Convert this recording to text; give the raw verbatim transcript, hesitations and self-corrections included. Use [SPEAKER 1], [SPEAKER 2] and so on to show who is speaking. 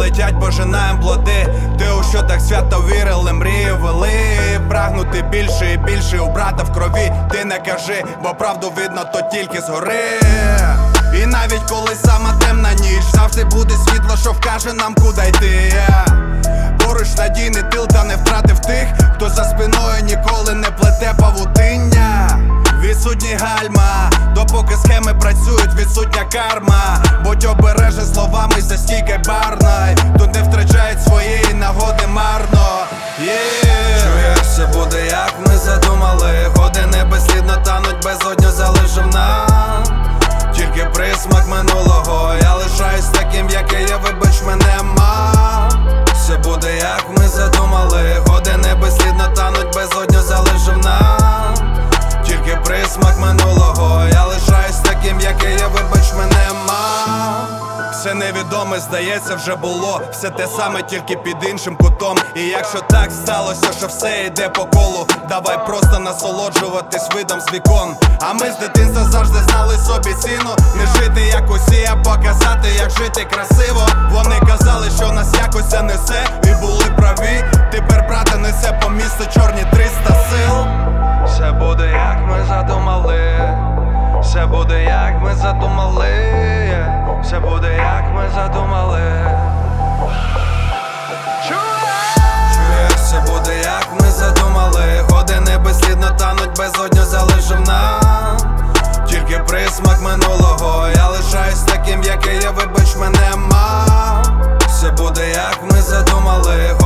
[SPEAKER 1] летять, пожинаєм плоди. Ти у що так свято вірили, мрії вели. Прагнути більше і більше у брата в крові. Ти не кажи, бо правду видно то тільки згори. І навіть коли сама темна ніч, завжди буде світло, що вкаже нам, куди йти. Поруч надійний тил, та не втратив тих, хто за спиною ніколи не плете павутиння. Відсутні гальма, допоки схеми працюють, відсутня карма. Будь обережен словами за стійкою барною. Тут не втрачають своєї нагоди марно. yeah. Чуєш, все буде як ми задумали. Години безслідно тануть, безодню залишив нам тільки присмак минулого. Я лишаюсь таким, який я, вибач мене, мам. Все буде як ми задумали. Години безслідно тануть, безодню залишив нам тільки присмак минулого. Я лишаюсь таким, який я, вибач мене, мам. Все невідоме, здається, вже було. Все те саме, тільки під іншим кутом. І якщо так сталося, що все йде по колу, давай просто насолоджуватись видом з вікон. А ми з дитинства завжди знали собі ціну. Не жити як усі, а показати, як жити красиво. Вони казали, що нас якось це несе, і були праві. Тепер брата несе по місту чорні триста сил. Все буде як ми задумали. Все буде як ми задумали. Все буде як ми задумали. Чуєш, все буде як ми задумали. Години безслідно тануть, безодню залишив нам тільки присмак минулого. Я лишаюсь таким, який я, вибач мене, мам. Все буде як ми задумали.